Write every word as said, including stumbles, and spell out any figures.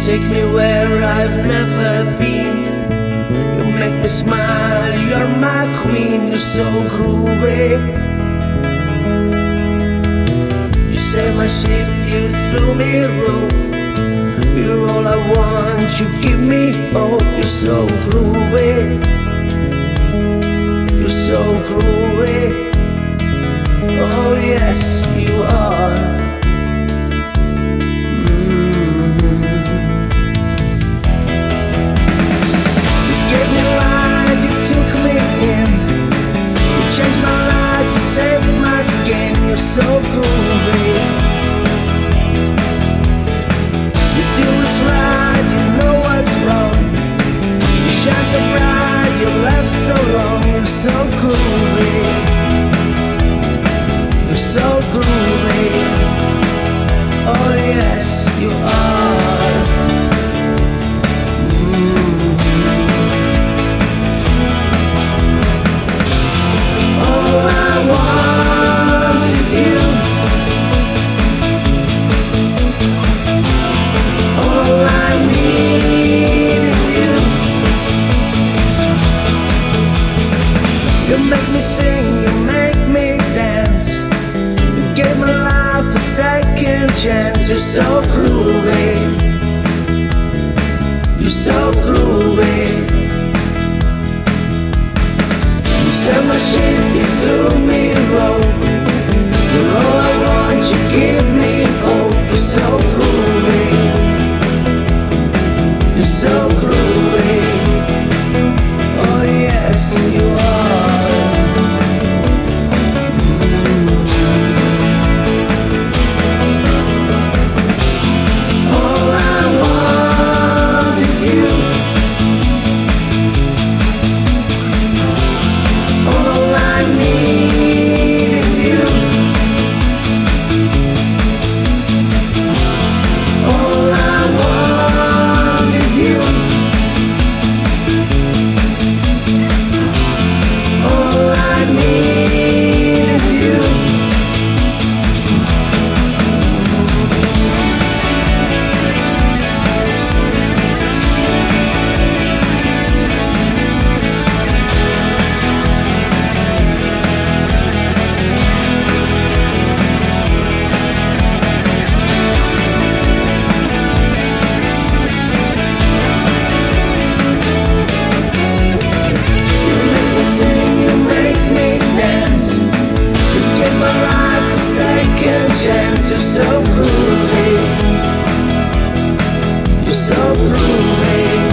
Take me where I've never been. You make me smile, you're my queen. You're so groovy. You saved my ship, you threw me a rope. You're all I want, you give me hope. You're so groovy. You're so groovy. Oh yes, you are. Changed my life, you saved my skin. You're so groovy. You do what's right, you know what's wrong. You shine so bright, you laugh so long. You're so groovy. You're so groovy. Oh yes, you are. You make me sing, you make me dance. You gave my life a second chance. You're so groovy. You're so groovy. You set my ship, you threw me a rope. You're all I want, you give me hope. You're so groovy. You're so groovy. Oh yes, you are. Chance, you're so groovy. You're so groovy.